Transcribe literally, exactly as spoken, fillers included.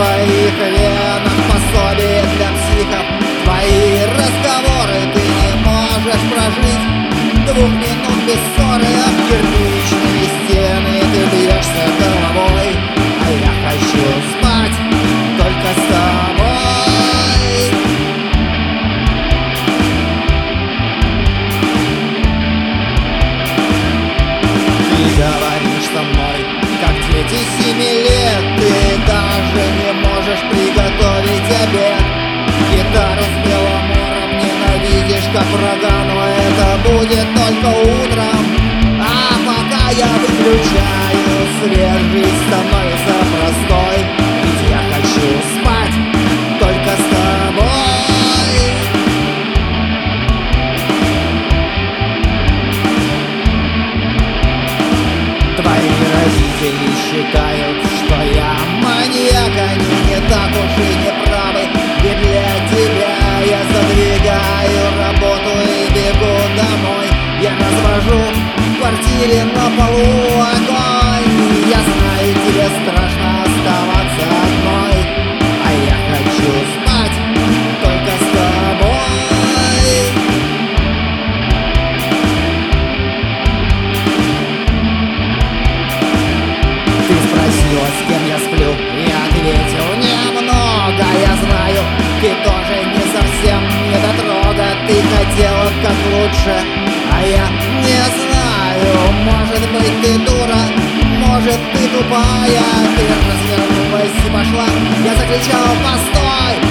твоих венах пособие для психов. Твои разговоры ты не можешь прожить. Двух минут без ссоры об кирпичные стены ты бьешься головой. А я хочу спать только с тобой. Ты говоришь со мной, как дети семи лет. Ты даже не можешь приготовить обед. Гитару с Беломором ненавидишь как врага, но это будет только утром. А пока я выключаю свет, жизнь становится простой. Ведь я хочу спать только с тобой. Твои родители считают, что я маньяк. Они не так уж и не правы, ведь для тебя я задвигаю работу и бегу домой. Я развожу в квартире на полу огонь. Я знаю, тебе страшно оставаться одной, а я хочу спать только с тобой. Ты спросила, с кем я сплю, я ответил: немного. Я знаю, ты тоже не совсем недотрога. Ты хотела как лучше, а я не знаю. Может быть, ты дура, может, ты тупая. Ты развернулась и пошла. Я закричал: постой!